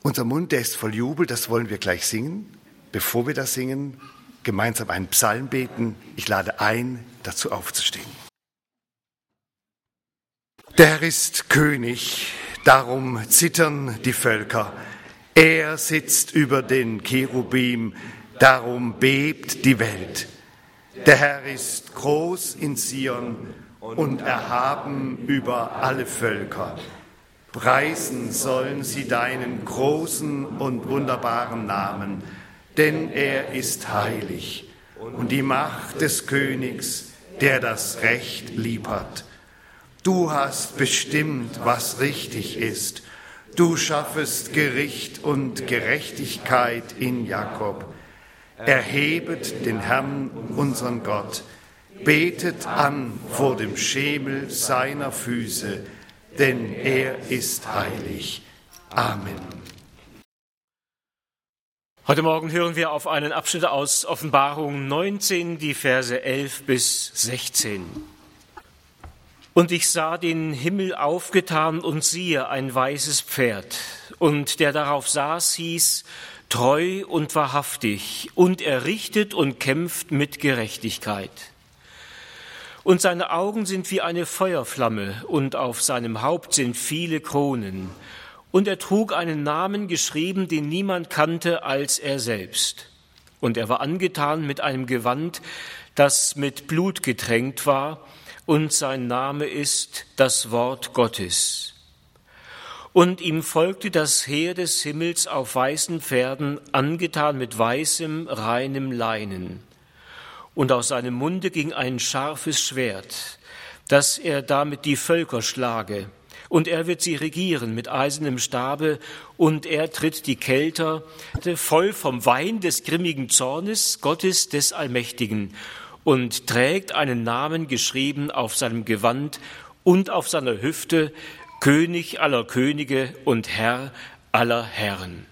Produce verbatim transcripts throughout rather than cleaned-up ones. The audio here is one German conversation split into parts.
Unser Mund, der ist voll Jubel, das wollen wir gleich singen. Bevor wir das singen, gemeinsam einen Psalm beten. Ich lade ein, dazu aufzustehen. Der Herr ist König, darum zittern die Völker. Er sitzt über den Cherubim, darum bebt die Welt. Der Herr ist groß in Zion und erhaben über alle Völker. Preisen sollen sie deinen großen und wunderbaren Namen, denn er ist heilig und die Macht des Königs, der das Recht lieb hat. Du hast bestimmt, was richtig ist. Du schaffest Gericht und Gerechtigkeit in Jakob. Erhebet den Herrn, unseren Gott. Betet an vor dem Schemel seiner Füße, denn er ist heilig. Amen. Heute Morgen hören wir auf einen Abschnitt aus Offenbarung neunzehn, die Verse elf bis sechzehn. Und ich sah den Himmel aufgetan und siehe ein weißes Pferd. Und der darauf saß, hieß treu und wahrhaftig, und er richtet und kämpft mit Gerechtigkeit. Und seine Augen sind wie eine Feuerflamme, und auf seinem Haupt sind viele Kronen. Und er trug einen Namen geschrieben, den niemand kannte als er selbst. Und er war angetan mit einem Gewand, das mit Blut getränkt war, und sein Name ist das Wort Gottes. Und ihm folgte das Heer des Himmels auf weißen Pferden, angetan mit weißem, reinem Leinen. Und aus seinem Munde ging ein scharfes Schwert, dass er damit die Völker schlage. Und er wird sie regieren mit eisernem Stabe, und er tritt die Kelter voll vom Wein des grimmigen Zornes Gottes des Allmächtigen und trägt einen Namen geschrieben auf seinem Gewand und auf seiner Hüfte, König aller Könige und Herr aller Herren.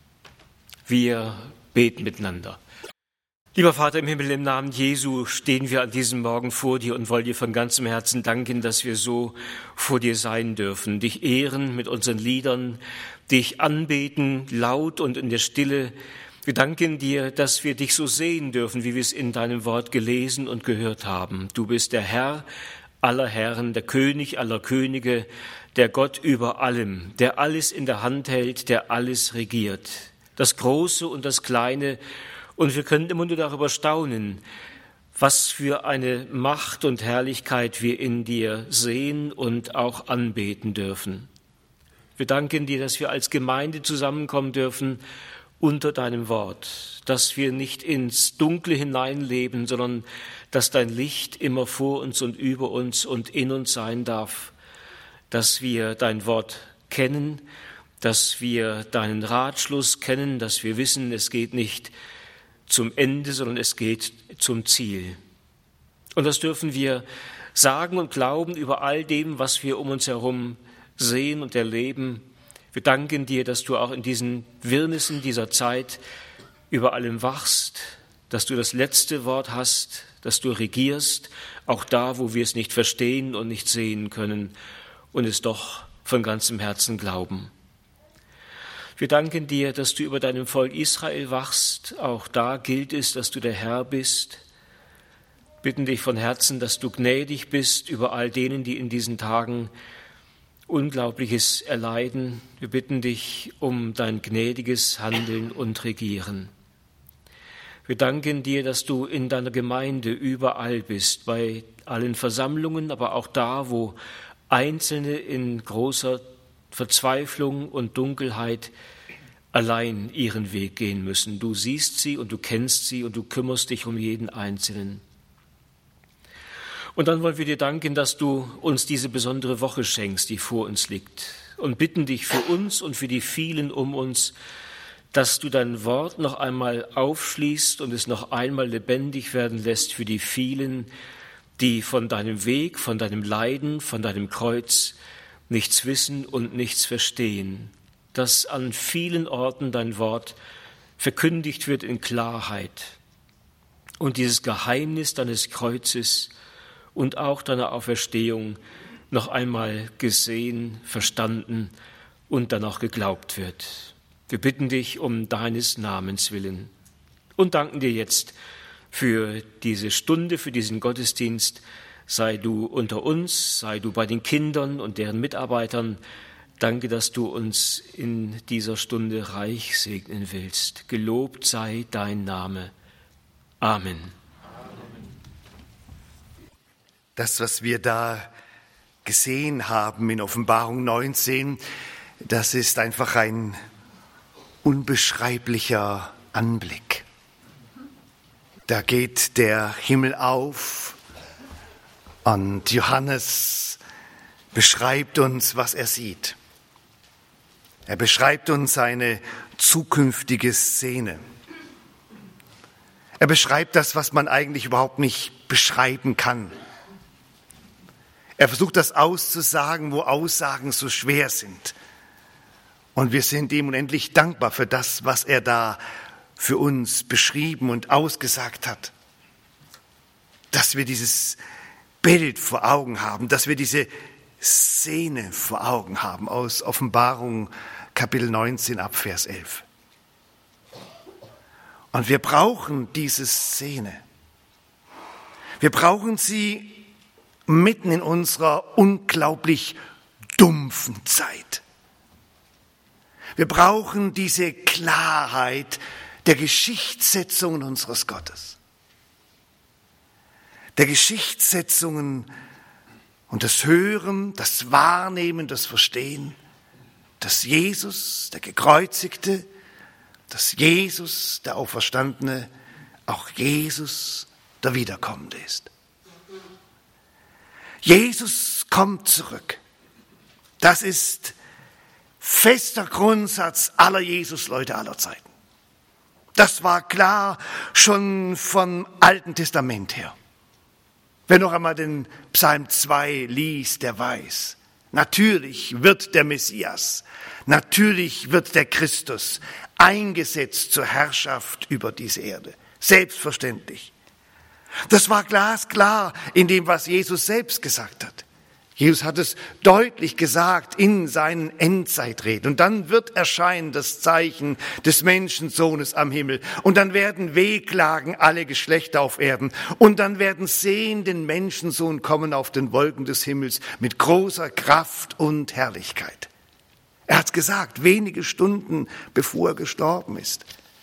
Wir beten miteinander. Lieber Vater im Himmel, im Namen Jesu stehen wir an diesem Morgen vor dir und wollen dir von ganzem Herzen danken, dass wir so vor dir sein dürfen, dich ehren mit unseren Liedern, dich anbeten, laut und in der Stille. Wir danken dir, dass wir dich so sehen dürfen, wie wir es in deinem Wort gelesen und gehört haben. Du bist der Herr aller Herren, der König aller Könige, der Gott über allem, der alles in der Hand hält, der alles regiert, das Große und das Kleine. Und wir können immer nur darüber staunen, was für eine Macht und Herrlichkeit wir in dir sehen und auch anbeten dürfen. Wir danken dir, dass wir als Gemeinde zusammenkommen dürfen unter deinem Wort, dass wir nicht ins Dunkle hineinleben, sondern dass dein Licht immer vor uns und über uns und in uns sein darf, dass wir dein Wort kennen, dass wir deinen Ratschluss kennen, dass wir wissen, es geht nicht zum Ende, sondern es geht zum Ziel. Und das dürfen wir sagen und glauben über all dem, was wir um uns herum sehen und erleben. Wir danken dir, dass du auch in diesen Wirrnissen dieser Zeit über allem wachst, dass du das letzte Wort hast, dass du regierst, auch da, wo wir es nicht verstehen und nicht sehen können und es doch von ganzem Herzen glauben. Wir danken dir, dass du über deinem Volk Israel wachst. Auch da gilt es, dass du der Herr bist. Bitten dich von Herzen, dass du gnädig bist über all denen, die in diesen Tagen Unglaubliches erleiden. Wir bitten dich um dein gnädiges Handeln und Regieren. Wir danken dir, dass du in deiner Gemeinde überall bist, bei allen Versammlungen, aber auch da, wo Einzelne in großer Verzweiflung und Dunkelheit allein ihren Weg gehen müssen. Du siehst sie und du kennst sie und du kümmerst dich um jeden Einzelnen. Und dann wollen wir dir danken, dass du uns diese besondere Woche schenkst, die vor uns liegt, und bitten dich für uns und für die vielen um uns, dass du dein Wort noch einmal aufschließt und es noch einmal lebendig werden lässt für die vielen, die von deinem Weg, von deinem Leiden, von deinem Kreuz nichts wissen und nichts verstehen, dass an vielen Orten dein Wort verkündigt wird in Klarheit und dieses Geheimnis deines Kreuzes und auch deiner Auferstehung noch einmal gesehen, verstanden und dann auch geglaubt wird. Wir bitten dich um deines Namens willen und danken dir jetzt für diese Stunde, für diesen Gottesdienst. Sei du unter uns, sei du bei den Kindern und deren Mitarbeitern. Danke, dass du uns in dieser Stunde reich segnen willst. Gelobt sei dein Name. Amen. Das, was wir da gesehen haben in Offenbarung neunzehn, das ist einfach ein unbeschreiblicher Anblick. Da geht der Himmel auf und Johannes beschreibt uns, was er sieht. Er beschreibt uns eine zukünftige Szene. Er beschreibt das, was man eigentlich überhaupt nicht beschreiben kann. Er versucht das auszusagen, wo Aussagen so schwer sind. Und wir sind ihm unendlich dankbar für das, was er da für uns beschrieben und ausgesagt hat. Dass wir dieses Bild vor Augen haben, dass wir diese Szene vor Augen haben aus Offenbarung Kapitel neunzehn ab Vers elf. Und wir brauchen diese Szene. Wir brauchen sie mitten in unserer unglaublich dumpfen Zeit. Wir brauchen diese Klarheit der Geschichtssetzungen unseres Gottes. Der Geschichtssetzungen und das Hören, das Wahrnehmen, das Verstehen, dass Jesus, der Gekreuzigte, dass Jesus, der Auferstandene, auch Jesus, der Wiederkommende ist. Jesus kommt zurück. Das ist fester Grundsatz aller Jesusleute aller Zeiten. Das war klar schon vom Alten Testament her. Wer noch einmal den Psalm zwei liest, der weiß, natürlich wird der Messias, natürlich wird der Christus eingesetzt zur Herrschaft über diese Erde. Selbstverständlich. Das war glasklar in dem, was Jesus selbst gesagt hat. Jesus hat es deutlich gesagt in seinen Endzeitreden. Und dann wird erscheinen das Zeichen des Menschensohnes am Himmel. Und dann werden wehklagen alle Geschlechter auf Erden. Und dann werden sehen den Menschensohn kommen auf den Wolken des Himmels mit großer Kraft und Herrlichkeit. Er hat gesagt, wenige Stunden bevor er gestorben ist.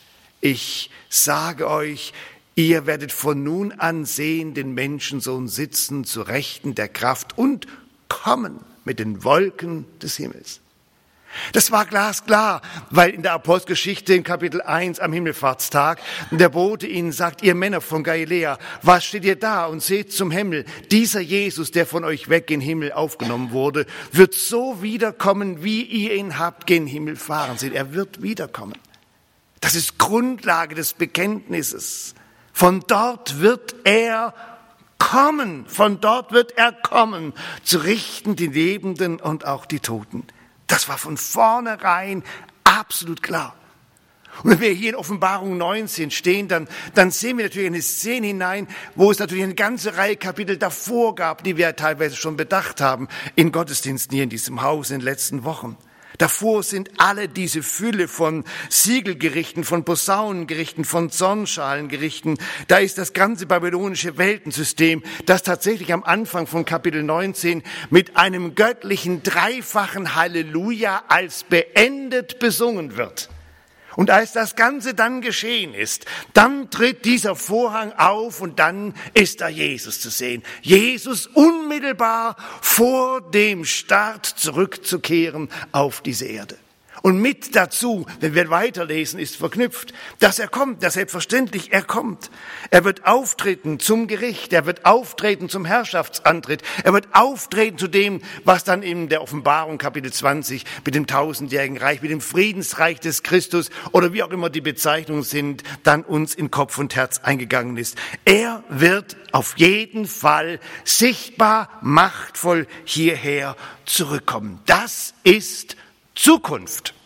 Ich sage euch, ihr werdet von nun an sehen den Menschensohn sitzen zu Rechten der Kraft und kommen mit den Wolken des Himmels. Das war glasklar, weil in der Apostelgeschichte in Kapitel eins am Himmelfahrtstag der Bote ihnen sagt, ihr Männer von Galiläa, was steht ihr da und seht zum Himmel? Dieser Jesus, der von euch weg in den Himmel aufgenommen wurde, wird so wiederkommen, wie ihr ihn habt gen Himmel fahren seht. Er wird wiederkommen. Das ist Grundlage des Bekenntnisses. Von dort wird er kommen, von dort wird er kommen, zu richten die Lebenden und auch die Toten. Das war von vornherein absolut klar. Und wenn wir hier in Offenbarung neunzehn stehen, dann, dann sehen wir natürlich eine Szene hinein, wo es natürlich eine ganze Reihe Kapitel davor gab, die wir teilweise schon bedacht haben, in Gottesdiensten hier in diesem Haus in den letzten Wochen. Davor sind alle diese Fülle von Siegelgerichten, von Posaunengerichten, von Zornschalengerichten. Da ist das ganze babylonische Weltensystem, das tatsächlich am Anfang von Kapitel neunzehn mit einem göttlichen dreifachen Halleluja als beendet besungen wird. Und als das Ganze dann geschehen ist, dann tritt dieser Vorhang auf und dann ist da Jesus zu sehen. Jesus unmittelbar vor dem Start zurückzukehren auf diese Erde. Und mit dazu, wenn wir weiterlesen, ist verknüpft, dass er kommt, dass selbstverständlich er kommt. Er wird auftreten zum Gericht, er wird auftreten zum Herrschaftsantritt, er wird auftreten zu dem, was dann in der Offenbarung Kapitel zwanzig mit dem tausendjährigen Reich, mit dem Friedensreich des Christus oder wie auch immer die Bezeichnungen sind, dann uns in Kopf und Herz eingegangen ist. Er wird auf jeden Fall sichtbar, machtvoll hierher zurückkommen. Das ist Zukunft.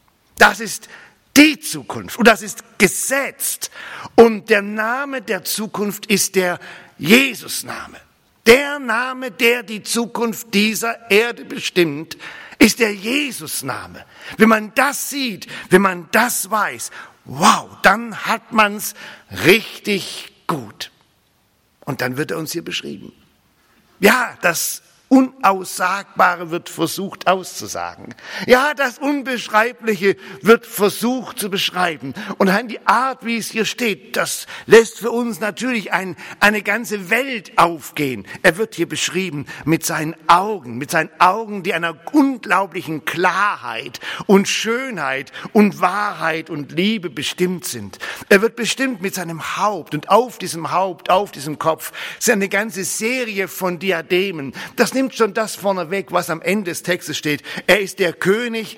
Das ist die Zukunft und das ist gesetzt. Und der Name der Zukunft ist der Jesusname. Der Name, der die Zukunft dieser Erde bestimmt. ist der Jesusname. Wenn man das sieht, wenn man das weiß, wow, dann hat man's richtig gut. Und dann wird er uns hier beschrieben. Ja, das Unaussagbare wird versucht auszusagen. Ja, das Unbeschreibliche wird versucht zu beschreiben. Und die Art, wie es hier steht, das lässt für uns natürlich ein, eine ganze Welt aufgehen. Er wird hier beschrieben mit seinen Augen, mit seinen Augen, die einer unglaublichen Klarheit und Schönheit und Wahrheit und Liebe bestimmt sind. Er wird bestimmt mit seinem Haupt und auf diesem Haupt, auf diesem Kopf, ist eine ganze Serie von Diademen. Das nimmt schon das vorneweg, was am Ende des Textes steht. Er ist der König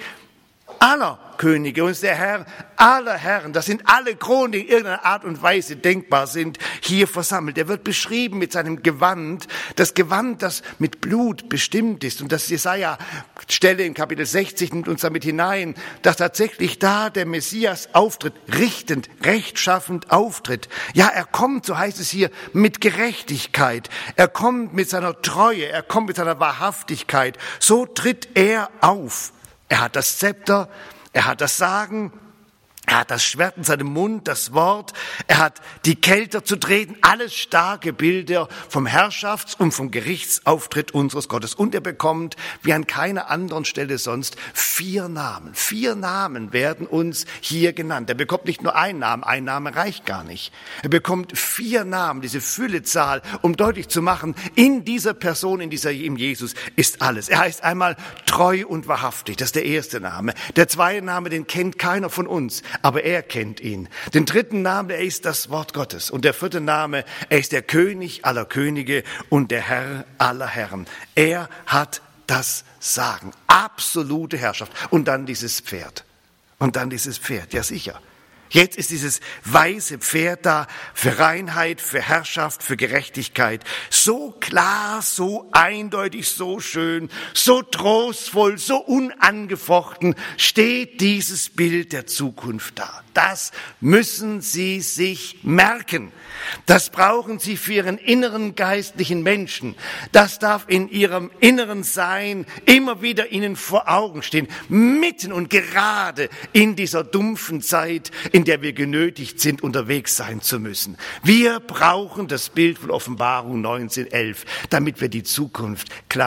aller Könige und ist der Herr aller Herren. Das sind alle Kronen, die in irgendeiner Art und Weise denkbar sind, hier versammelt. Er wird beschrieben mit seinem Gewand, das Gewand, das mit Blut bestimmt ist. Und das Jesaja-Stelle in Kapitel sechzig nimmt uns damit hinein, dass tatsächlich da der Messias auftritt, richtend, rechtschaffend auftritt. Ja, er kommt, so heißt es hier, mit Gerechtigkeit. Er kommt mit seiner Treue, er kommt mit seiner Wahrhaftigkeit. So tritt er auf. Er hat das Zepter, er hat das Sagen, er hat das Schwert in seinem Mund, das Wort, er hat die Kelter zu treten, alles starke Bilder vom Herrschafts- und vom Gerichtsauftritt unseres Gottes. Und er bekommt, wie an keiner anderen Stelle sonst, vier Namen. Vier Namen werden uns hier genannt. Er bekommt nicht nur einen Namen, ein Name reicht gar nicht. Er bekommt vier Namen, diese Füllezahl, um deutlich zu machen, in dieser Person, in dieser in Jesus ist alles. Er heißt einmal treu und wahrhaftig, das ist der erste Name. Der zweite Name, den kennt keiner von uns, aber er kennt ihn. Den dritten Namen, er ist das Wort Gottes. Und der vierte Name, er ist der König aller Könige und der Herr aller Herren. Er hat das Sagen, absolute Herrschaft. Und dann dieses Pferd. Und dann dieses Pferd, ja sicher. Jetzt ist dieses weiße Pferd da für Reinheit, für Herrschaft, für Gerechtigkeit. So klar, so eindeutig, so schön, so trostvoll, so unangefochten steht dieses Bild der Zukunft da. Das müssen Sie sich merken. Das brauchen Sie für Ihren inneren geistlichen Menschen. Das darf in Ihrem inneren Sein immer wieder Ihnen vor Augen stehen. Mitten und gerade in dieser dumpfen Zeit, in der wir genötigt sind, unterwegs sein zu müssen. Wir brauchen das Bild von Offenbarung neunzehn elf, damit wir die Zukunft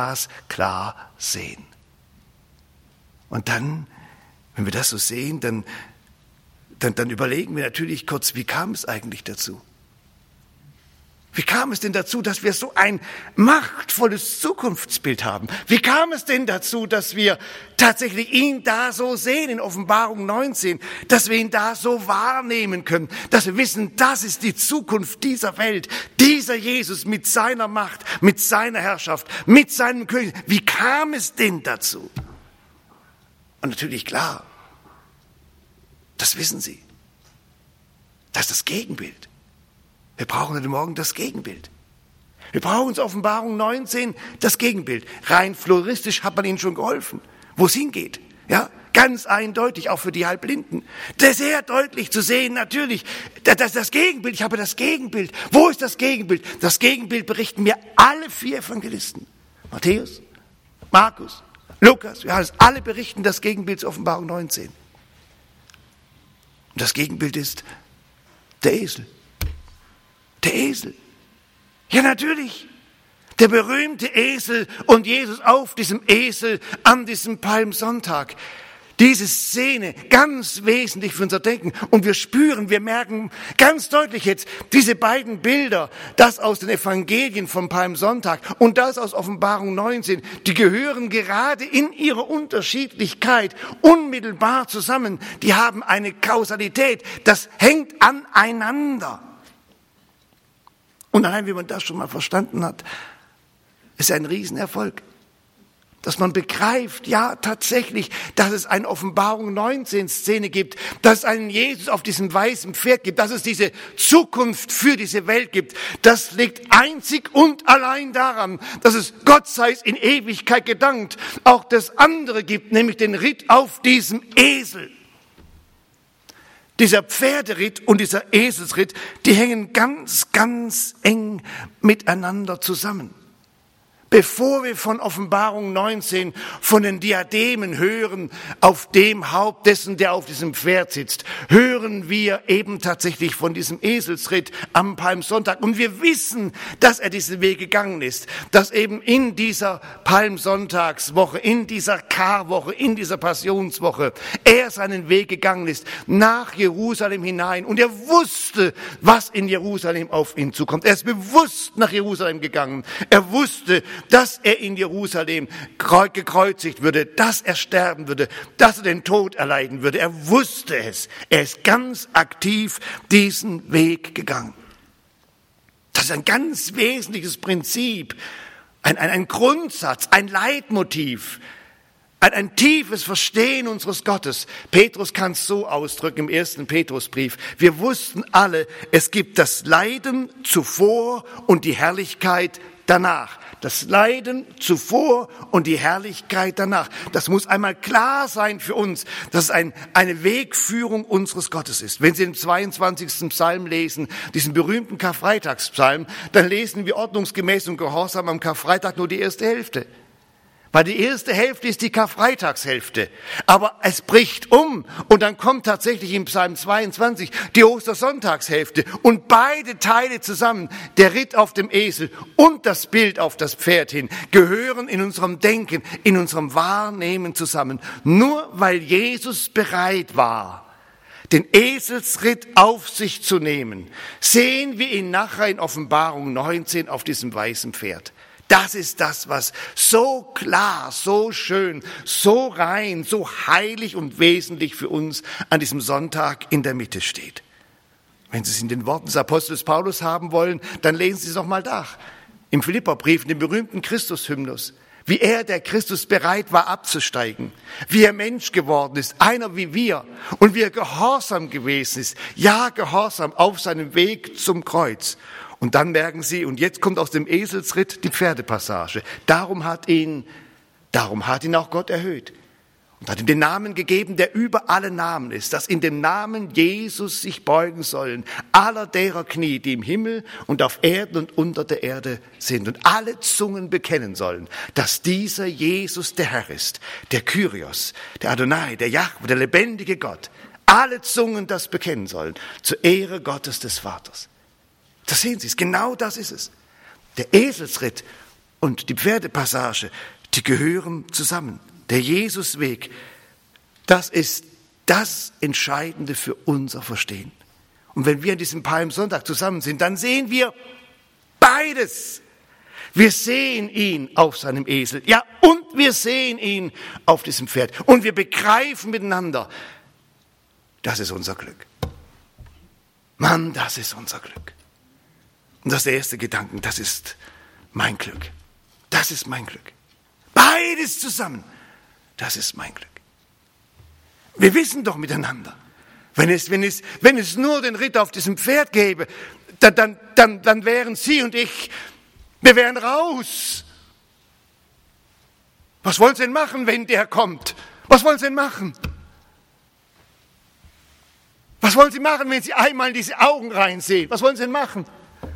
glasklar sehen. Und dann, wenn wir das so sehen, dann Dann, dann überlegen wir natürlich kurz, wie kam es eigentlich dazu? Wie kam es denn dazu, dass wir so ein machtvolles Zukunftsbild haben? Wie kam es denn dazu, dass wir tatsächlich ihn da so sehen in Offenbarung neunzehn, dass wir ihn da so wahrnehmen können, dass wir wissen, das ist die Zukunft dieser Welt, dieser Jesus mit seiner Macht, mit seiner Herrschaft, mit seinem König. Wie kam es denn dazu? Und natürlich klar, das wissen Sie. Das ist das Gegenbild. Wir brauchen heute Morgen das Gegenbild. Wir brauchen in Offenbarung neunzehn das Gegenbild. Rein floristisch hat man Ihnen schon geholfen, wo es hingeht. Ja, ganz eindeutig, auch für die Halbblinden. Sehr deutlich zu sehen, natürlich, das ist das Gegenbild. Ich habe das Gegenbild. Wo ist das Gegenbild? Das Gegenbild berichten mir alle vier Evangelisten. Matthäus, Markus, Lukas, Johannes, alle berichten das Gegenbild zur Offenbarung neunzehn. Und das Gegenbild ist der Esel. Der Esel. Ja, natürlich. Der berühmte Esel und Jesus auf diesem Esel an diesem Palmsonntag. Diese Szene, ganz wesentlich für unser Denken. Und wir spüren, wir merken ganz deutlich jetzt, diese beiden Bilder, das aus den Evangelien vom Palmsonntag und das aus Offenbarung neunzehn, die gehören gerade in ihrer Unterschiedlichkeit unmittelbar zusammen. Die haben eine Kausalität, das hängt aneinander. Und allein, wie man das schon mal verstanden hat, ist ein Riesenerfolg. Dass man begreift, ja, tatsächlich, dass es eine Offenbarung neunzehn Szene gibt, dass es einen Jesus auf diesem weißen Pferd gibt, dass es diese Zukunft für diese Welt gibt. Das liegt einzig und allein daran, dass es Gott sei es in Ewigkeit gedankt, auch das andere gibt, nämlich den Ritt auf diesem Esel. Dieser Pferderitt und dieser Eselsritt, die hängen ganz, ganz eng miteinander zusammen. Bevor wir von Offenbarung neunzehn, von den Diademen hören, auf dem Haupt dessen, der auf diesem Pferd sitzt, hören wir eben tatsächlich von diesem Eselsritt am Palmsonntag. Und wir wissen, dass er diesen Weg gegangen ist, dass eben in dieser Palmsonntagswoche, in dieser Karwoche, in dieser Passionswoche, er seinen Weg gegangen ist, nach Jerusalem hinein. Und er wusste, was in Jerusalem auf ihn zukommt. Er ist bewusst nach Jerusalem gegangen. Er wusste, dass er in Jerusalem gekreuzigt würde, dass er sterben würde, dass er den Tod erleiden würde. Er wusste es. Er ist ganz aktiv diesen Weg gegangen. Das ist ein ganz wesentliches Prinzip, ein, ein, ein Grundsatz, ein Leitmotiv, ein, ein tiefes Verstehen unseres Gottes. Petrus kann es so ausdrücken im ersten Petrusbrief. Wir wussten alle, es gibt das Leiden zuvor und die Herrlichkeit danach. Das Leiden zuvor und die Herrlichkeit danach. Das muss einmal klar sein für uns, dass es ein, eine Wegführung unseres Gottes ist. Wenn Sie den zweiundzwanzigsten Psalm lesen, diesen berühmten Karfreitagspsalm, dann lesen wir ordnungsgemäß und gehorsam am Karfreitag nur die erste Hälfte. Weil die erste Hälfte ist die Karfreitagshälfte. Aber es bricht um und dann kommt tatsächlich im Psalm zweiundzwanzig die Ostersonntagshälfte. Und beide Teile zusammen, der Ritt auf dem Esel und das Bild auf das Pferd hin, gehören in unserem Denken, in unserem Wahrnehmen zusammen. Nur weil Jesus bereit war, den Eselsritt auf sich zu nehmen, sehen wir ihn nachher in Offenbarung neunzehn auf diesem weißen Pferd. Das ist das, was so klar, so schön, so rein, so heilig und wesentlich für uns an diesem Sonntag in der Mitte steht. Wenn Sie es in den Worten des Apostels Paulus haben wollen, dann lesen Sie es noch mal nach. Im Philipperbrief, in dem berühmten Christushymnus, wie er, der Christus, bereit war abzusteigen, wie er Mensch geworden ist, einer wie wir, und wie er gehorsam gewesen ist, ja, gehorsam auf seinem Weg zum Kreuz. Und dann merken Sie, und jetzt kommt aus dem Eselsritt die Pferdepassage. Darum hat ihn, darum hat ihn auch Gott erhöht und hat ihm den Namen gegeben, der über alle Namen ist, dass in dem Namen Jesus sich beugen sollen aller derer Knie, die im Himmel und auf Erden und unter der Erde sind, und alle Zungen bekennen sollen, dass dieser Jesus der Herr ist, der Kyrios, der Adonai, der Jahwe, der lebendige Gott. Alle Zungen das bekennen sollen, zur Ehre Gottes des Vaters. Das sehen Sie es, genau das ist es. Der Eselsritt und die Pferdepassage, die gehören zusammen. Der Jesusweg, das ist das Entscheidende für unser Verstehen. Und wenn wir an diesem Palmsonntag zusammen sind, dann sehen wir beides. Wir sehen ihn auf seinem Esel, ja, und wir sehen ihn auf diesem Pferd. Und wir begreifen miteinander, das ist unser Glück. Mann, das ist unser Glück. Und das ist der erste Gedanke, das ist mein Glück. Das ist mein Glück. Beides zusammen, das ist mein Glück. Wir wissen doch miteinander, wenn es, wenn es, wenn es nur den Ritt auf diesem Pferd gäbe, dann, dann, dann, dann wären Sie und ich, wir wären raus. Was wollen Sie denn machen, wenn der kommt? Was wollen Sie denn machen? Was wollen Sie machen, wenn Sie einmal in diese Augen reinsehen? Was wollen Sie denn machen?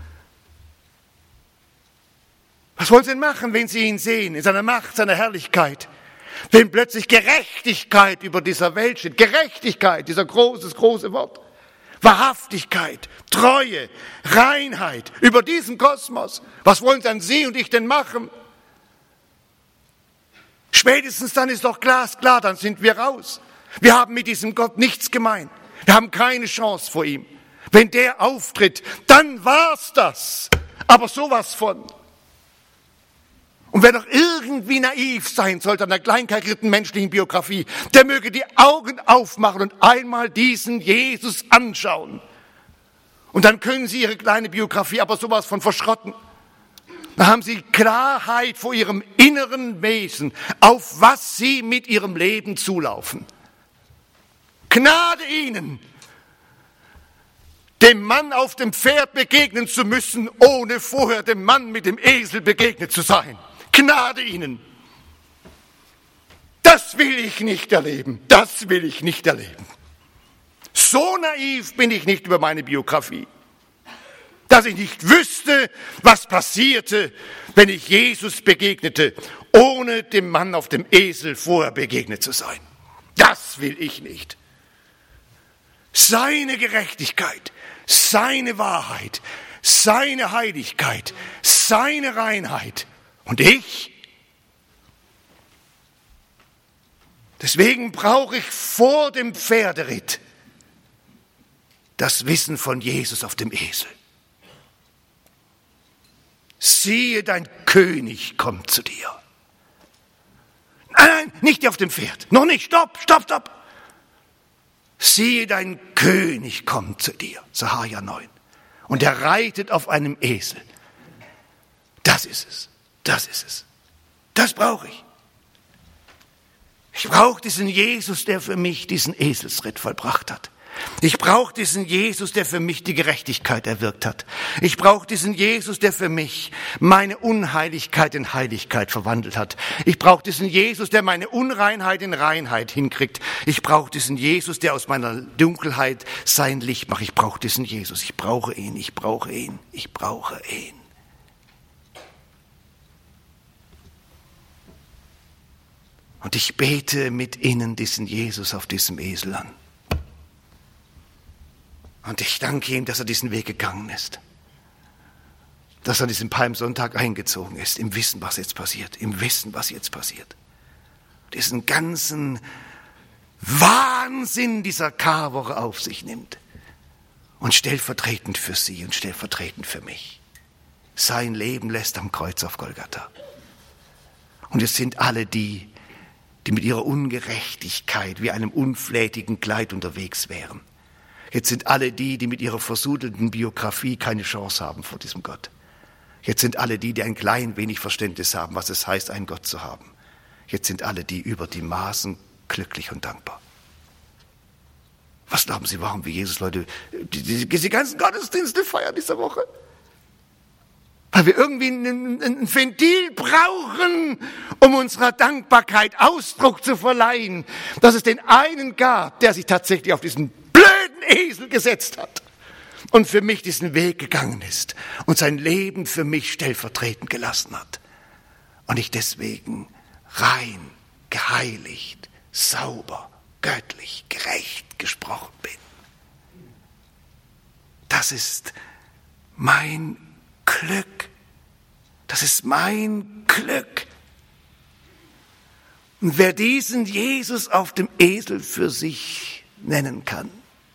Was wollen Sie denn machen, wenn Sie ihn sehen, in seiner Macht, seiner Herrlichkeit? Wenn plötzlich Gerechtigkeit über dieser Welt steht. Gerechtigkeit, dieser großes, große Wort. Wahrhaftigkeit, Treue, Reinheit über diesen Kosmos. Was wollen dann Sie und ich denn machen? Spätestens dann ist doch glasklar, dann sind wir raus. Wir haben mit diesem Gott nichts gemein. Wir haben keine Chance vor ihm. Wenn der auftritt, dann war's das. Aber sowas von. Und wer doch irgendwie naiv sein sollte an der kleinkarierten menschlichen Biografie, der möge die Augen aufmachen und einmal diesen Jesus anschauen. Und dann können Sie Ihre kleine Biografie aber sowas von verschrotten. Da haben Sie Klarheit vor Ihrem inneren Wesen, auf was Sie mit Ihrem Leben zulaufen. Gnade Ihnen, dem Mann auf dem Pferd begegnen zu müssen, ohne vorher dem Mann mit dem Esel begegnet zu sein. Gnade Ihnen. Das will ich nicht erleben. Das will ich nicht erleben. So naiv bin ich nicht über meine Biografie. dass ich nicht wüsste, was passierte, wenn ich Jesus begegnete, ohne dem Mann auf dem Esel vorher begegnet zu sein. Das will ich nicht. Seine Gerechtigkeit, seine Wahrheit, seine Heiligkeit, seine Reinheit. Und ich? Deswegen brauche ich vor dem Pferderitt das Wissen von Jesus auf dem Esel. Siehe, dein König kommt zu dir. Nein, nein, nicht auf dem Pferd. Noch nicht. Stopp, stopp, stopp. Siehe, dein König kommt zu dir. Sacharja neun. Und er reitet auf einem Esel. Das ist es. Das ist es. Das brauche ich. Ich brauche diesen Jesus, der für mich diesen Eselsritt vollbracht hat. Ich brauche diesen Jesus, der für mich die Gerechtigkeit erwirkt hat. Ich brauche diesen Jesus, der für mich meine Unheiligkeit in Heiligkeit verwandelt hat. Ich brauche diesen Jesus, der meine Unreinheit in Reinheit hinkriegt. Ich brauche diesen Jesus, der aus meiner Dunkelheit sein Licht macht. Ich brauche diesen Jesus. Ich brauche ihn, ich brauche ihn, ich brauche ihn. Und ich bete mit ihnen diesen Jesus auf diesem Esel an. Und ich danke ihm, dass er diesen Weg gegangen ist. Dass er diesen Palmsonntag eingezogen ist, im Wissen, was jetzt passiert. Im Wissen, was jetzt passiert. Diesen ganzen Wahnsinn dieser Karwoche auf sich nimmt. Und stellvertretend für sie und stellvertretend für mich sein Leben lässt am Kreuz auf Golgatha. Und es sind alle die, die mit ihrer Ungerechtigkeit wie einem unflätigen Kleid unterwegs wären. Jetzt sind alle die, die mit ihrer versudelten Biografie keine Chance haben vor diesem Gott. Jetzt sind alle die, die ein klein wenig Verständnis haben, was es heißt, einen Gott zu haben. Jetzt sind alle die über die Maßen glücklich und dankbar. Was glauben Sie, warum wir Jesus, Leute, die, die, die ganzen Gottesdienste feiern diese Woche? Weil wir irgendwie ein, ein Ventil brauchen, um unserer Dankbarkeit Ausdruck zu verleihen, dass es den einen gab, der sich tatsächlich auf diesen blöden Esel gesetzt hat und für mich diesen Weg gegangen ist und sein Leben für mich stellvertretend gelassen hat. Und ich deswegen rein, geheiligt, sauber, göttlich, gerecht gesprochen bin. Das ist mein Glück. Das ist mein Glück. Und wer diesen Jesus auf dem Esel für sich nennen kann,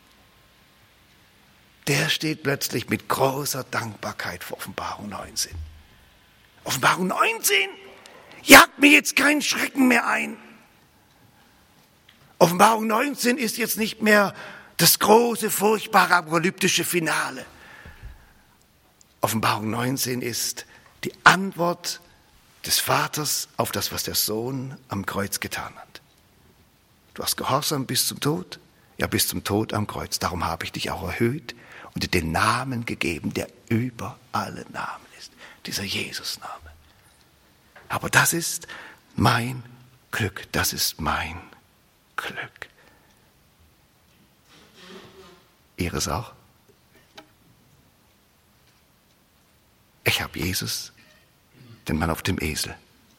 der steht plötzlich mit großer Dankbarkeit vor Offenbarung neunzehn. Offenbarung neunzehn jagt mir jetzt keinen Schrecken mehr ein. Offenbarung neunzehn ist jetzt nicht mehr das große, furchtbare, apokalyptische Finale. Offenbarung neunzehn ist die Antwort des Vaters auf das, was der Sohn am Kreuz getan hat. Du hast gehorsam bis zum Tod, ja bis zum Tod am Kreuz. Darum habe ich dich auch erhöht und dir den Namen gegeben, der über alle Namen ist. Dieser Jesus-Name. Aber das ist mein Glück, das ist mein Glück. Ihres auch? Ich habe Jesus, den Mann auf dem Esel.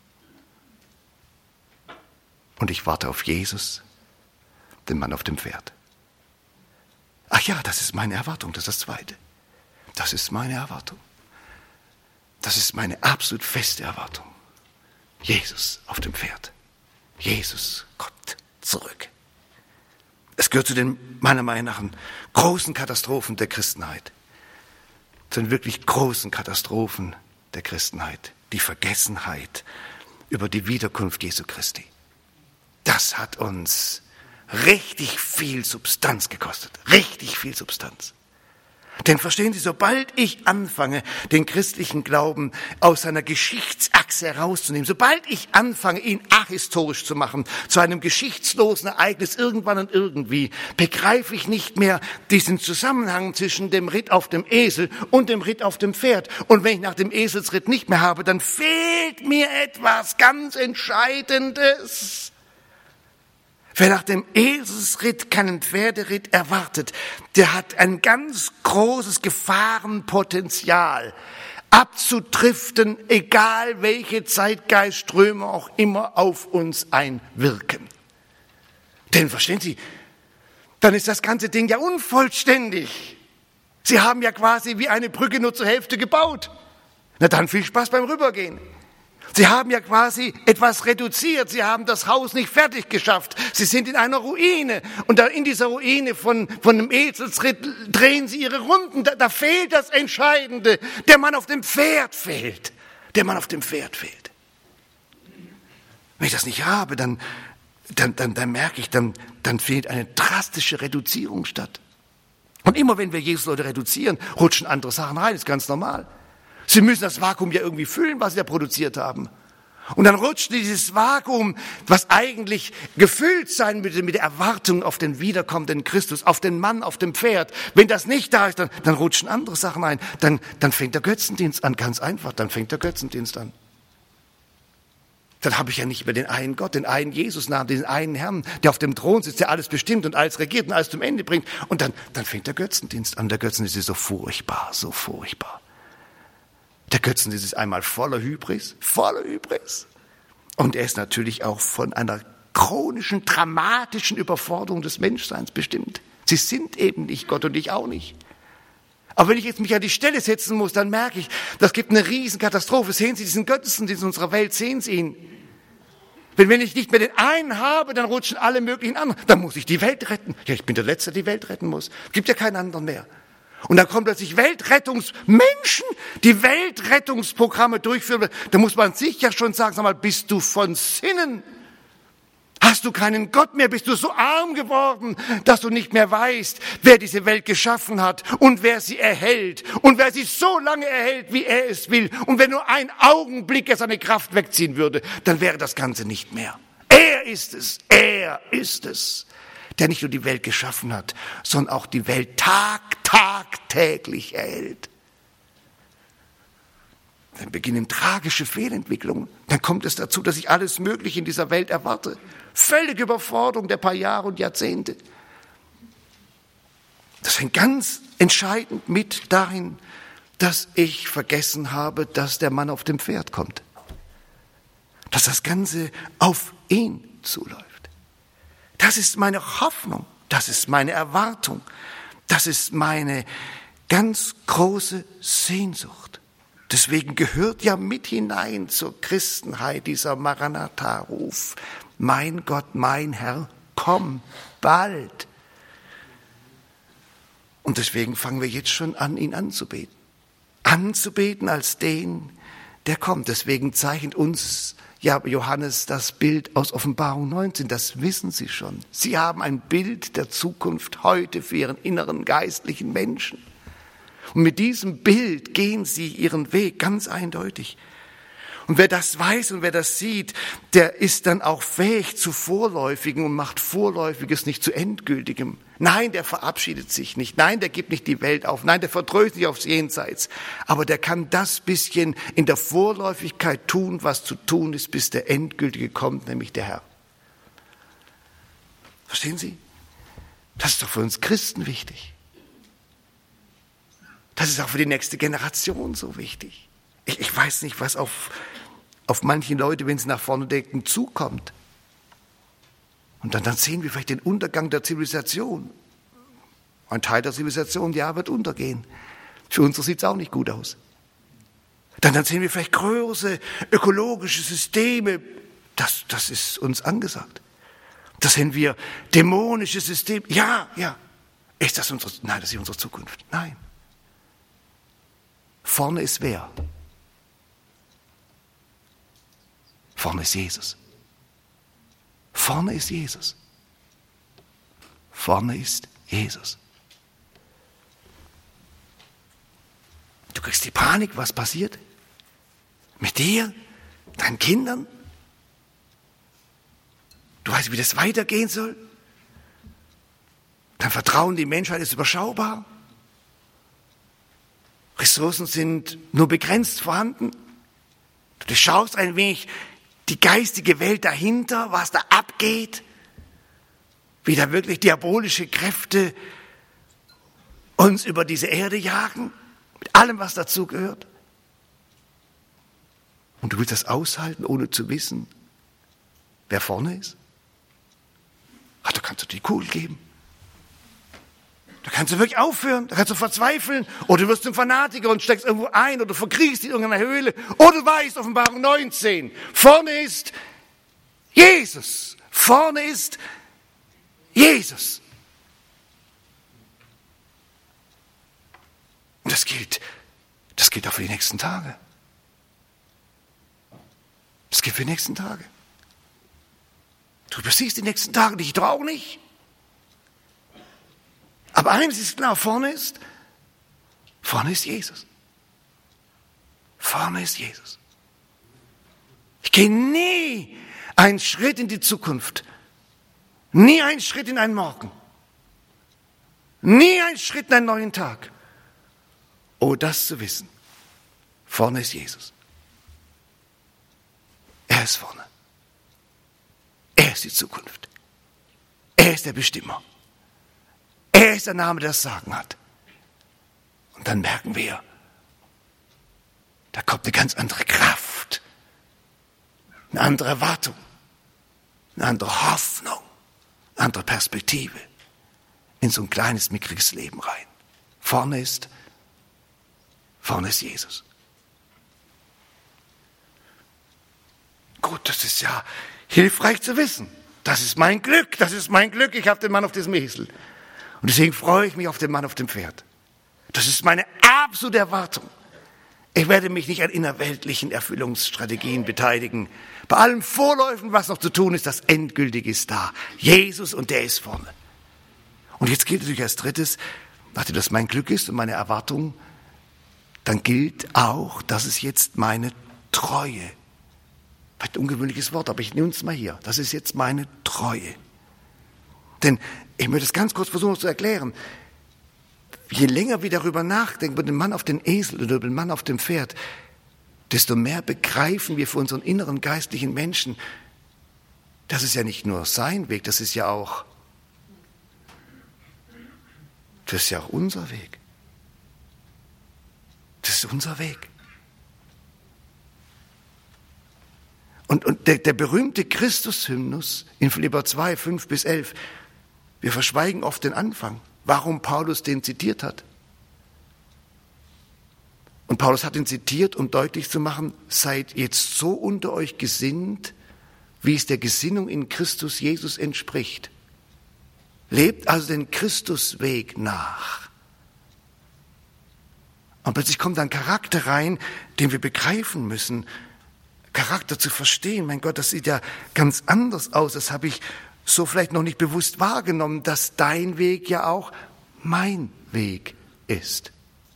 Und ich warte auf Jesus, den Mann auf dem Pferd. Ach ja, das ist meine Erwartung, das ist das Zweite. Das ist meine Erwartung. Das ist meine absolut feste Erwartung. Jesus auf dem Pferd. Jesus kommt zurück. Es gehört zu den, meiner Meinung nach, großen Katastrophen der Christenheit. Zu den wirklich großen Katastrophen der Christenheit. Die Vergessenheit über die Wiederkunft Jesu Christi. Das hat uns richtig viel Substanz gekostet. Richtig viel Substanz. Denn verstehen Sie, sobald ich anfange, den christlichen Glauben aus seiner Geschichtsachse herauszunehmen, sobald ich anfange, ihn ahistorisch zu machen, zu einem geschichtslosen Ereignis irgendwann und irgendwie, begreife ich nicht mehr diesen Zusammenhang zwischen dem Ritt auf dem Esel und dem Ritt auf dem Pferd. Und wenn ich nach dem Eselsritt nicht mehr habe, dann fehlt mir etwas ganz Entscheidendes. Wer nach dem Eselsritt keinen Pferderitt erwartet, der hat ein ganz großes Gefahrenpotenzial, abzudriften, egal welche Zeitgeistströme auch immer auf uns einwirken. Denn, verstehen Sie, dann ist das ganze Ding ja unvollständig. Sie haben ja quasi wie eine Brücke nur zur Hälfte gebaut. Na dann viel Spaß beim Rübergehen. Sie haben ja quasi etwas reduziert. Sie haben das Haus nicht fertig geschafft. Sie sind in einer Ruine. Und da in dieser Ruine von, von einem Eselsritt drehen Sie Ihre Runden. Da, da fehlt das Entscheidende. Der Mann auf dem Pferd fehlt. Der Mann auf dem Pferd fehlt. Wenn ich das nicht habe, dann, dann, dann, dann merke ich, dann, dann findet eine drastische Reduzierung statt. Und immer wenn wir Jesus Leute reduzieren, rutschen andere Sachen rein. Das ist ganz normal. Sie müssen das Vakuum ja irgendwie füllen, was sie da produziert haben. Und dann rutscht dieses Vakuum, was eigentlich gefüllt sein müsste mit der Erwartung auf den wiederkommenden Christus, auf den Mann, auf dem Pferd. Wenn das nicht da ist, dann, dann rutschen andere Sachen ein. Dann, dann fängt der Götzendienst an, ganz einfach, dann fängt der Götzendienst an. Dann habe ich ja nicht mehr den einen Gott, den einen Jesus-Namen, den einen Herrn, der auf dem Thron sitzt, der alles bestimmt und alles regiert und alles zum Ende bringt. Und dann, dann fängt der Götzendienst an. Der Götzendienst ist so furchtbar, so furchtbar. Der Götzendienst ist einmal voller Hybris, voller Hybris. Und er ist natürlich auch von einer chronischen, dramatischen Überforderung des Menschseins bestimmt. Sie sind eben nicht Gott und ich auch nicht. Aber wenn ich jetzt mich an die Stelle setzen muss, dann merke ich, das gibt eine Riesenkatastrophe. Sehen Sie diesen Götzendienst in unserer Welt, sehen Sie ihn. Wenn, wenn ich nicht mehr den einen habe, dann rutschen alle möglichen anderen. Dann muss ich die Welt retten. Ja, ich bin der Letzte, der die Welt retten muss. Es gibt ja keinen anderen mehr. Und dann kommen plötzlich Weltrettungsmenschen, die Weltrettungsprogramme durchführen. Da muss man sich ja schon sagen, sag mal, bist du von Sinnen? Hast du keinen Gott mehr? Bist du so arm geworden, dass du nicht mehr weißt, wer diese Welt geschaffen hat und wer sie erhält und wer sie so lange erhält, wie er es will. Und wenn nur ein Augenblick er seine Kraft wegziehen würde, dann wäre das Ganze nicht mehr. Er ist es, er ist es, der nicht nur die Welt geschaffen hat, sondern auch die Welt Tag, tagtäglich erhält. Dann beginnen tragische Fehlentwicklungen. Dann kommt es dazu, dass ich alles Mögliche in dieser Welt erwarte. Völlige Überforderung der paar Jahre und Jahrzehnte. Das hängt ganz entscheidend mit darin, dass ich vergessen habe, dass der Mann auf dem Pferd kommt. Dass das Ganze auf ihn zuläuft. Das ist meine Hoffnung, das ist meine Erwartung, das ist meine ganz große Sehnsucht. Deswegen gehört ja mit hinein zur Christenheit dieser Maranatha-Ruf. Mein Gott, mein Herr, komm bald. Und deswegen fangen wir jetzt schon an, ihn anzubeten. Anzubeten als den, der kommt. Deswegen zeichnet uns ja Johannes das Bild aus Offenbarung neunzehn, das wissen Sie schon. Sie haben ein Bild der Zukunft heute für Ihren inneren geistlichen Menschen. Und mit diesem Bild gehen Sie Ihren Weg ganz eindeutig. Und wer das weiß und wer das sieht, der ist dann auch fähig zu Vorläufigen und macht Vorläufiges nicht zu Endgültigem. Nein, der verabschiedet sich nicht. Nein, der gibt nicht die Welt auf. Nein, der vertröstet nicht aufs Jenseits. Aber der kann das bisschen in der Vorläufigkeit tun, was zu tun ist, bis der Endgültige kommt, nämlich der Herr. Verstehen Sie? Das ist doch für uns Christen wichtig. Das ist auch für die nächste Generation so wichtig. Ich, ich weiß nicht, was auf, auf manche Leute, wenn sie nach vorne denken, zukommt. Und dann, dann sehen wir vielleicht den Untergang der Zivilisation. Ein Teil der Zivilisation, ja, wird untergehen. Für uns sieht es auch nicht gut aus. Dann, dann sehen wir vielleicht große ökologische Systeme. Das, das ist uns angesagt. Das sehen wir dämonische Systeme. Ja, ja. Ist das unsere, nein, das ist unsere Zukunft. Nein. Vorne ist wer? Vorne ist Jesus. Vorne ist Jesus. Vorne ist Jesus. Du kriegst die Panik, was passiert? Mit dir, deinen Kindern? Du weißt, wie das weitergehen soll? Dein Vertrauen, die Menschheit ist überschaubar. Ressourcen sind nur begrenzt vorhanden. Du schaust ein wenig die geistige Welt dahinter, was da abgeht. wie da wirklich diabolische Kräfte uns über diese Erde jagen, mit allem, was dazu gehört. Und du willst das aushalten, ohne zu wissen, wer vorne ist? Ach, da kannst du die Kugel geben. Da kannst du wirklich aufhören, da kannst du verzweifeln, oder du wirst zum Fanatiker und steckst irgendwo ein, oder verkriechst in irgendeiner Höhle, oder du weißt, Offenbarung neunzehn, vorne ist Jesus, vorne ist Jesus. Und das gilt, das gilt auch für die nächsten Tage. Das gilt für die nächsten Tage. Du übersiehst die nächsten Tage nicht, ich doch auch nicht. Aber eines ist klar, vorne ist, vorne ist Jesus. Vorne ist Jesus. Ich gehe nie einen Schritt in die Zukunft, nie einen Schritt in einen Morgen, nie einen Schritt in einen neuen Tag, oh, das zu wissen. Vorne ist Jesus. Er ist vorne. Er ist die Zukunft. Er ist der Bestimmer. Er ist der Name, der das Sagen hat. Und dann merken wir, da kommt eine ganz andere Kraft, eine andere Erwartung, eine andere Hoffnung, eine andere Perspektive in so ein kleines, mickriges Leben rein. Vorne ist, vorne ist Jesus. Gut, das ist ja hilfreich zu wissen. Das ist mein Glück, das ist mein Glück. Ich habe den Mann auf diesem Esel. Und deswegen freue ich mich auf den Mann auf dem Pferd. Das ist meine absolute Erwartung. Ich werde mich nicht an innerweltlichen Erfüllungsstrategien beteiligen. Bei allem Vorläufen, was noch zu tun ist, das Endgültige ist da. Jesus, und der ist vorne. Und jetzt gilt natürlich als drittes, nachdem das mein Glück ist und meine Erwartung, dann gilt auch, dass es jetzt meine Treue. Vielleicht ein ungewöhnliches Wort, aber ich nehme es mal hier. Das ist jetzt meine Treue. Denn ich möchte es ganz kurz versuchen zu erklären. Je länger wir darüber nachdenken, über den Mann auf den Esel oder über den Mann auf dem Pferd, desto mehr begreifen wir für unseren inneren geistlichen Menschen, das ist ja nicht nur sein Weg, das ist ja auch, das ist ja auch unser Weg. Das ist unser Weg. Und, und der, der berühmte Christus-Hymnus in Philipper zwei, fünf bis elf, wir verschweigen oft den Anfang, warum Paulus den zitiert hat. Und Paulus hat ihn zitiert, um deutlich zu machen, seid jetzt so unter euch gesinnt, wie es der Gesinnung in Christus Jesus entspricht. Lebt also den Christusweg nach. Und plötzlich kommt ein Charakter rein, den wir begreifen müssen. Charakter zu verstehen, mein Gott, das sieht ja ganz anders aus. Das habe ich so vielleicht noch nicht bewusst wahrgenommen, dass dein Weg ja auch mein Weg ist.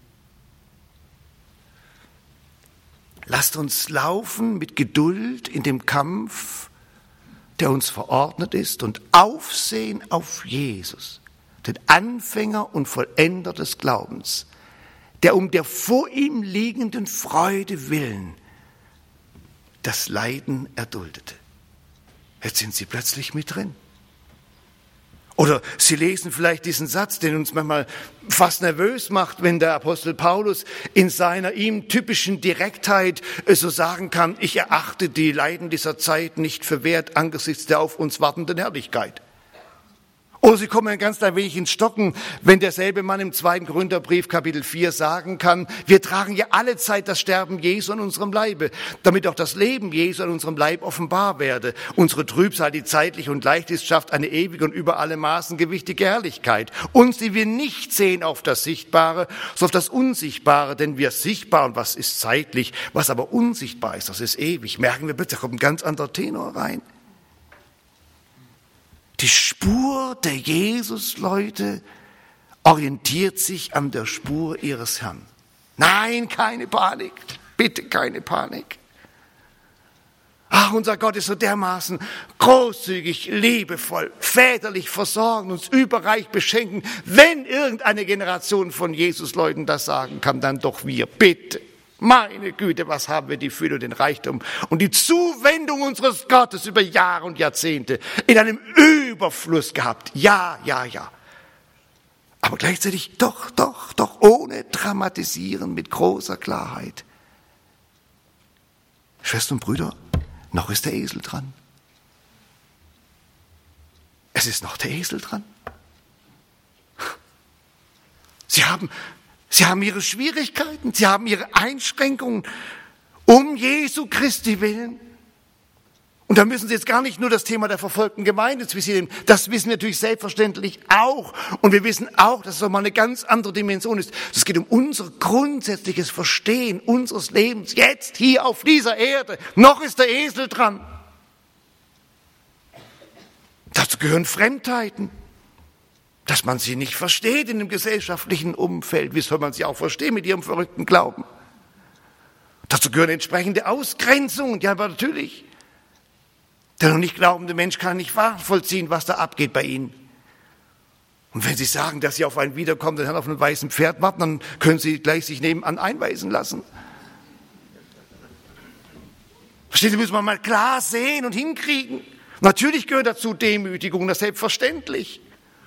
Lasst uns laufen mit Geduld in dem Kampf, der uns verordnet ist, und aufsehen auf Jesus, den Anfänger und Vollender des Glaubens, der um der vor ihm liegenden Freude willen das Leiden erduldete. Jetzt sind sie plötzlich mit drin. Oder Sie lesen vielleicht diesen Satz, den uns manchmal fast nervös macht, wenn der Apostel Paulus in seiner ihm typischen Direktheit so sagen kann, ich erachte die Leiden dieser Zeit nicht für wert angesichts der auf uns wartenden Herrlichkeit. Oder Sie kommen ein ganz klein wenig ins Stocken, wenn derselbe Mann im zweiten Korintherbrief Kapitel vier sagen kann, wir tragen ja alle Zeit das Sterben Jesu an unserem Leibe, damit auch das Leben Jesu an unserem Leib offenbar werde. Unsere Trübsal, die zeitlich und leicht ist, schafft eine ewige und über alle Maßen gewichtige Herrlichkeit. Uns, die wir nicht sehen auf das Sichtbare, sondern auf das Unsichtbare, denn wir sichtbar, und was ist zeitlich, was aber unsichtbar ist, das ist ewig. Merken wir bitte, da kommt ein ganz anderer Tenor rein. Die Spur der Jesus-Leute orientiert sich an der Spur ihres Herrn. Nein, keine Panik. Bitte keine Panik. Ach, unser Gott ist so dermaßen großzügig, liebevoll, väterlich versorgen, uns überreich beschenken. Wenn irgendeine Generation von Jesus-Leuten das sagen kann, dann doch wir. Bitte, Meine Güte, was haben wir die Fülle und den Reichtum und die Zuwendung unseres Gottes über Jahre und Jahrzehnte in einem Überfluss gehabt. Ja, ja, ja. Aber gleichzeitig doch, doch, doch ohne Dramatisieren, mit großer Klarheit. Schwestern und Brüder, noch ist der Esel dran. Es ist noch der Esel dran. Sie haben, sie haben ihre Schwierigkeiten, sie haben ihre Einschränkungen um Jesu Christi willen. Und da müssen Sie jetzt gar nicht nur das Thema der verfolgten Gemeinde, das wissen wir natürlich selbstverständlich auch. Und wir wissen auch, dass es nochmal eine ganz andere Dimension ist. Es geht um unser grundsätzliches Verstehen unseres Lebens jetzt hier auf dieser Erde. Noch ist der Esel dran. Dazu gehören Fremdheiten, dass man sie nicht versteht in dem gesellschaftlichen Umfeld. Wie soll man sie auch verstehen mit ihrem verrückten Glauben? Dazu gehören entsprechende Ausgrenzungen, ja, aber natürlich. Der noch nicht glaubende Mensch kann nicht nachvollziehen, was da abgeht bei ihnen. Und wenn Sie sagen, dass Sie auf einen wiederkommenden Herrn auf einem weißen Pferd warten, dann können Sie gleich sich nebenan einweisen lassen. Verstehen Sie, müssen wir mal klar sehen und hinkriegen. Natürlich gehört dazu Demütigung, das ist selbstverständlich.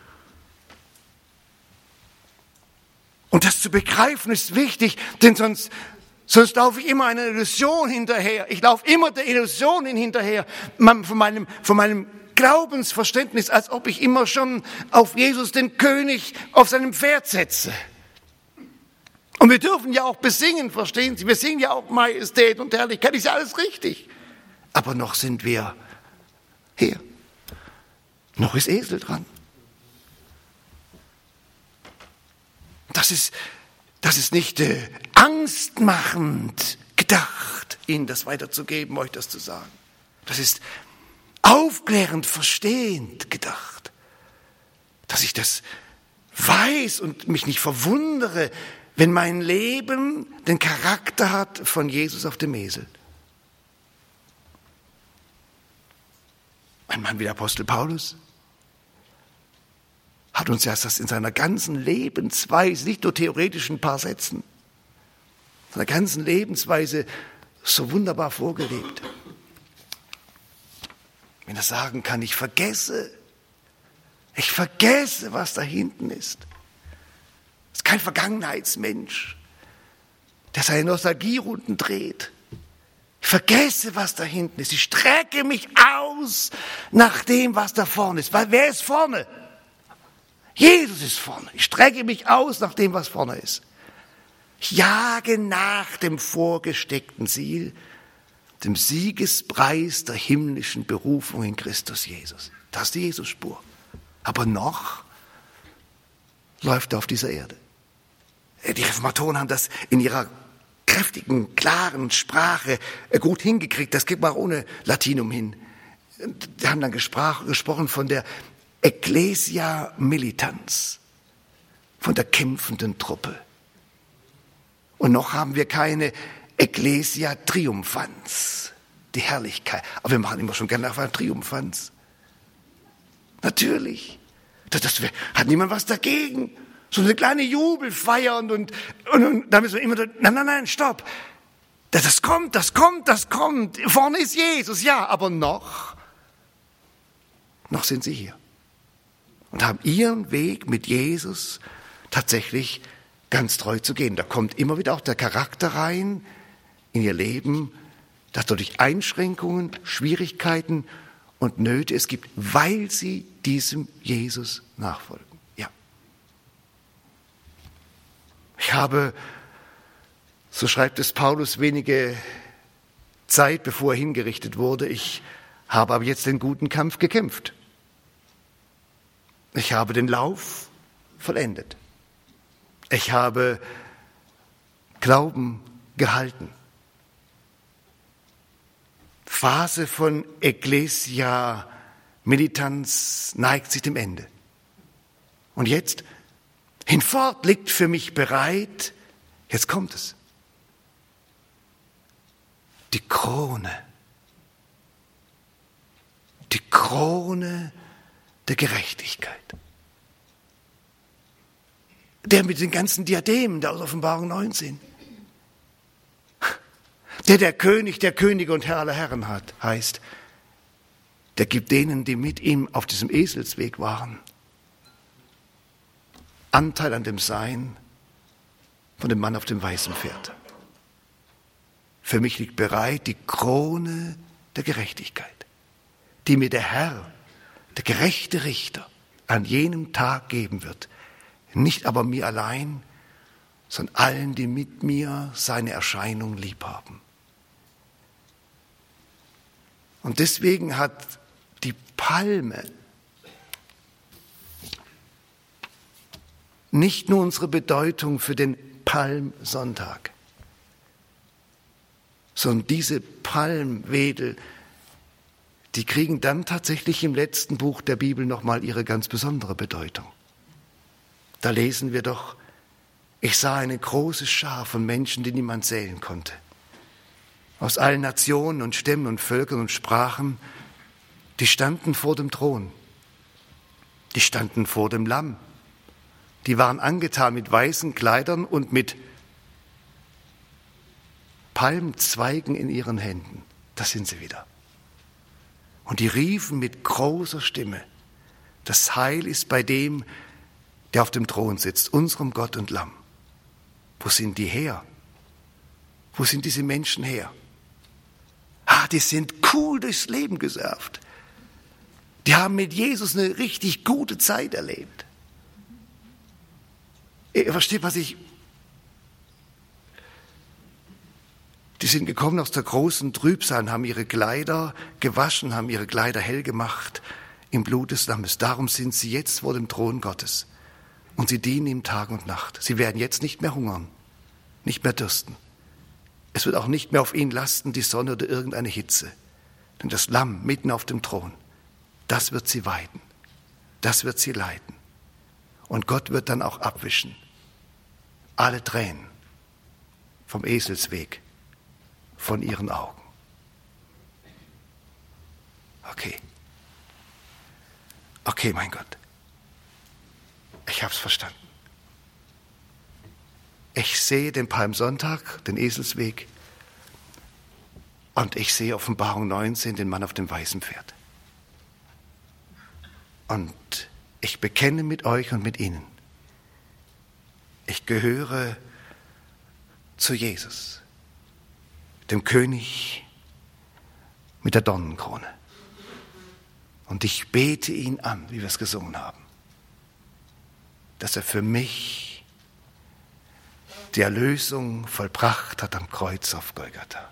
Und das zu begreifen ist wichtig, denn sonst, sonst laufe ich immer einer Illusion hinterher. Ich laufe immer der Illusion hinterher von meinem, von meinem Glaubensverständnis, als ob ich immer schon auf Jesus, den König, auf seinem Pferd setze. Und wir dürfen ja auch besingen, verstehen Sie? Wir singen ja auch Majestät und Herrlichkeit, ist ja alles richtig. Aber noch sind wir hier. Noch ist Esel dran. Das ist, das ist nicht äh, angstmachend gedacht, Ihnen das weiterzugeben, euch das zu sagen. Das ist aufklärend, verstehend gedacht. Dass ich das weiß und mich nicht verwundere, wenn mein Leben den Charakter hat von Jesus auf dem Esel. Ein Mann wie der Apostel Paulus hat uns ja das in seiner ganzen Lebensweise, nicht nur theoretisch ein paar Sätzen, in seiner ganzen Lebensweise so wunderbar vorgelebt. Wenn er sagen kann, ich vergesse, ich vergesse, was da hinten ist. Das ist kein Vergangenheitsmensch, der seine Nostalgierunden dreht. Ich vergesse, was da hinten ist. Ich strecke mich aus nach dem, was da vorne ist. Weil wer ist vorne? Jesus ist vorne. Ich strecke mich aus nach dem, was vorne ist. Ich jage nach dem vorgesteckten Ziel, dem Siegespreis der himmlischen Berufung in Christus Jesus. Das ist die Jesusspur. Aber noch läuft er auf dieser Erde. Die Reformatoren haben das in ihrer kräftigen, klaren Sprache gut hingekriegt. Das geht mal ohne Latinum hin. Die haben dann gesprach, gesprochen von der Ecclesia Militans, von der kämpfenden Truppe. Und noch haben wir keine Ecclesia Triumphans, die Herrlichkeit. Aber wir machen immer schon gerne auf einer Triumphans. Natürlich. Das, das hat niemand was dagegen. So eine kleine Jubelfeier und, und, und, und da müssen wir immer, nein, nein, nein, stopp. Das, das kommt, das kommt, das kommt. Vorne ist Jesus, ja, aber noch, noch sind sie hier. Und haben ihren Weg mit Jesus tatsächlich ganz treu zu gehen. Da kommt immer wieder auch der Charakter rein in ihr Leben, dass durch Einschränkungen, Schwierigkeiten und Nöte es gibt, weil sie diesem Jesus nachfolgen. Ja. Ich habe, so schreibt es Paulus, wenige Zeit, bevor er hingerichtet wurde, ich habe aber jetzt den guten Kampf gekämpft. Ich habe den Lauf vollendet. Ich habe Glauben gehalten. Phase von Ecclesia Militans neigt sich dem Ende. Und jetzt, hinfort liegt für mich bereit, jetzt kommt es, die Krone. Die Krone der Gerechtigkeit. Der mit den ganzen Diademen der aus Offenbarung neunzehn. Der der König der Könige und Herr aller Herren hat, heißt, der gibt denen, die mit ihm auf diesem Eselsweg waren, Anteil an dem Sein von dem Mann auf dem weißen Pferd. Für mich liegt bereit die Krone der Gerechtigkeit, die mir der Herr, der gerechte Richter, an jenem Tag geben wird. Nicht aber mir allein, sondern allen, die mit mir seine Erscheinung lieb haben. Und deswegen hat die Palme nicht nur unsere Bedeutung für den Palmsonntag, sondern diese Palmwedel, die kriegen dann tatsächlich im letzten Buch der Bibel nochmal ihre ganz besondere Bedeutung. Da lesen wir doch, ich sah eine große Schar von Menschen, die niemand zählen konnte. Aus allen Nationen und Stämmen und Völkern und Sprachen, die standen vor dem Thron. Die standen vor dem Lamm. Die waren angetan mit weißen Kleidern und mit Palmzweigen in ihren Händen. Da sind sie wieder. Und die riefen mit großer Stimme, das Heil ist bei dem, der auf dem Thron sitzt, unserem Gott und Lamm. Wo sind die her? Wo sind diese Menschen her? Ah, die sind cool durchs Leben gesurft. Die haben mit Jesus eine richtig gute Zeit erlebt. Ihr versteht, was ich... Die sind gekommen aus der großen Trübsal, haben ihre Kleider gewaschen, haben ihre Kleider hell gemacht im Blut des Lammes. Darum sind sie jetzt vor dem Thron Gottes. Und sie dienen ihm Tag und Nacht. Sie werden jetzt nicht mehr hungern, nicht mehr dürsten. Es wird auch nicht mehr auf ihnen lasten, die Sonne oder irgendeine Hitze. Denn das Lamm mitten auf dem Thron, das wird sie weiden. Das wird sie leiten. Und Gott wird dann auch abwischen. Alle Tränen vom Eselsweg, von ihren Augen. Okay. Okay, mein Gott. Ich habe es verstanden. Ich sehe den Palmsonntag, den Eselsweg, und ich sehe Offenbarung neunzehn, den Mann auf dem weißen Pferd. Und ich bekenne mit euch und mit ihnen, ich gehöre zu Jesus, dem König mit der Dornenkrone. Und ich bete ihn an, wie wir es gesungen haben, dass er für mich die Erlösung vollbracht hat am Kreuz auf Golgatha.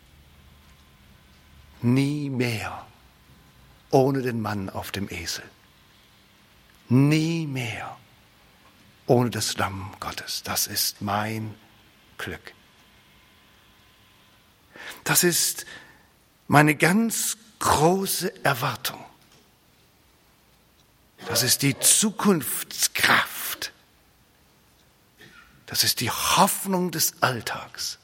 Nie mehr ohne den Mann auf dem Esel. Nie mehr ohne das Lamm Gottes. Das ist mein Glück. Das ist meine ganz große Erwartung. Das ist die Zukunftskraft. Das ist die Hoffnung des Alltags.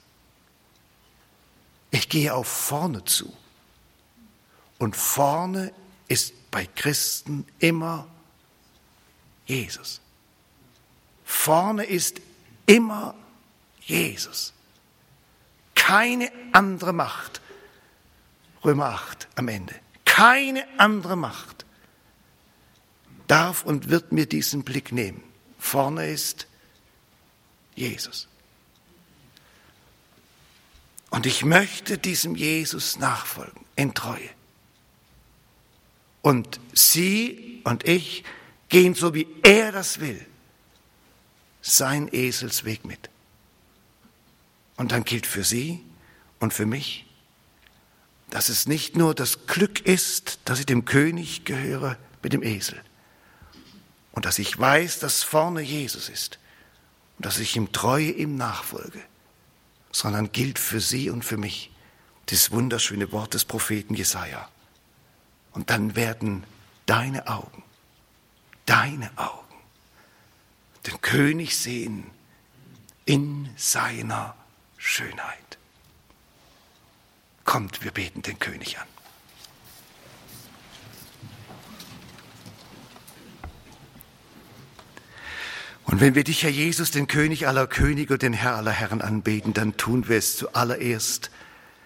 Ich gehe auf vorne zu. Und vorne ist bei Christen immer Jesus. Vorne ist immer Jesus. Keine andere Macht. Römer acht am Ende. Keine andere Macht darf und wird mir diesen Blick nehmen. Vorne ist Jesus. Und ich möchte diesem Jesus nachfolgen, in Treue. Und Sie und ich gehen, so wie er das will, sein Eselsweg mit. Und dann gilt für Sie und für mich, dass es nicht nur das Glück ist, dass ich dem König gehöre mit dem Esel und dass ich weiß, dass vorne Jesus ist und dass ich ihm Treue ihm nachfolge, sondern gilt für Sie und für mich das wunderschöne Wort des Propheten Jesaja. Und dann werden deine Augen, deine Augen den König sehen in seiner Schönheit. Kommt, wir beten den König an. Und wenn wir dich, Herr Jesus, den König aller Könige und den Herr aller Herren anbeten, dann tun wir es zuallererst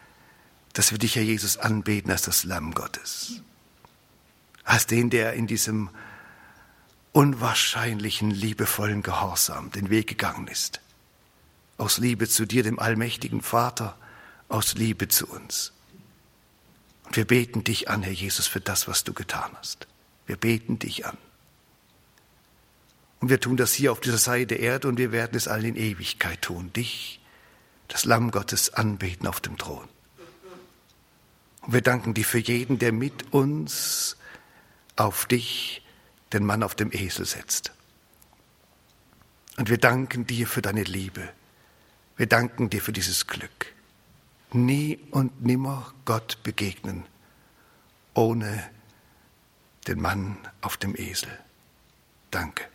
dass wir dich, Herr Jesus, anbeten als das Lamm Gottes. Als den, der in diesem unwahrscheinlichen, liebevollen Gehorsam den Weg gegangen ist. Aus Liebe zu dir, dem allmächtigen Vater, aus Liebe zu uns. Und wir beten dich an, Herr Jesus, für das, was du getan hast. Wir beten dich an. Und wir tun das hier auf dieser Seite der Erde und wir werden es alle in Ewigkeit tun. Dich, das Lamm Gottes, anbeten auf dem Thron. Und wir danken dir für jeden, der mit uns auf dich, den Mann auf dem Esel, setzt. Und wir danken dir für deine Liebe. Wir danken dir für dieses Glück. Nie und nimmer Gott begegnen, ohne den Mann auf dem Esel. Danke.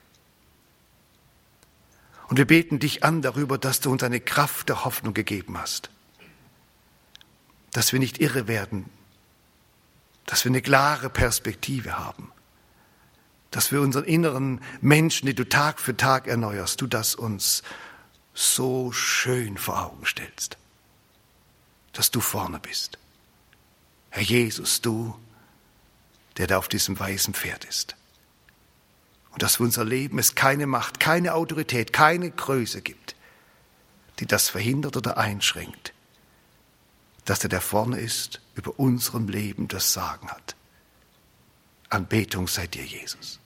Und wir beten dich an darüber, dass du uns eine Kraft der Hoffnung gegeben hast. Dass wir nicht irre werden, dass wir eine klare Perspektive haben, dass wir unseren inneren Menschen, die du Tag für Tag erneuerst, du das uns so schön vor Augen stellst, dass du vorne bist. Herr Jesus, du, der da auf diesem weißen Pferd ist. Und dass für unser Leben es keine Macht, keine Autorität, keine Größe gibt, die das verhindert oder einschränkt, dass der, der vorne ist, über unserem Leben das Sagen hat. Anbetung sei dir, Jesus.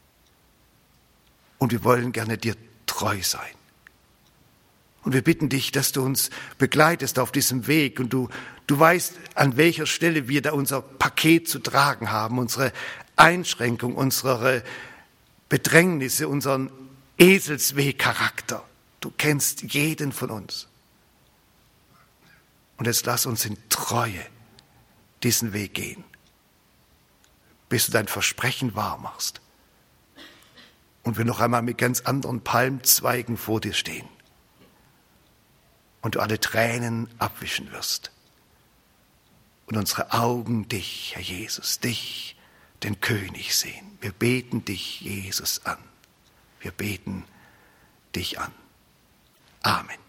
Und wir wollen gerne dir treu sein. Und wir bitten dich, dass du uns begleitest auf diesem Weg und du, du weißt, an welcher Stelle wir da unser Paket zu tragen haben, unsere Einschränkung, unsere Bedrängnisse, unseren Eselsweg-Charakter. Du kennst jeden von uns. Und jetzt lass uns in Treue diesen Weg gehen, bis du dein Versprechen wahr machst und wir noch einmal mit ganz anderen Palmzweigen vor dir stehen und du alle Tränen abwischen wirst und unsere Augen dich, Herr Jesus, dich, den König, sehen. Wir beten dich, Jesus, an. Wir beten dich an. Amen.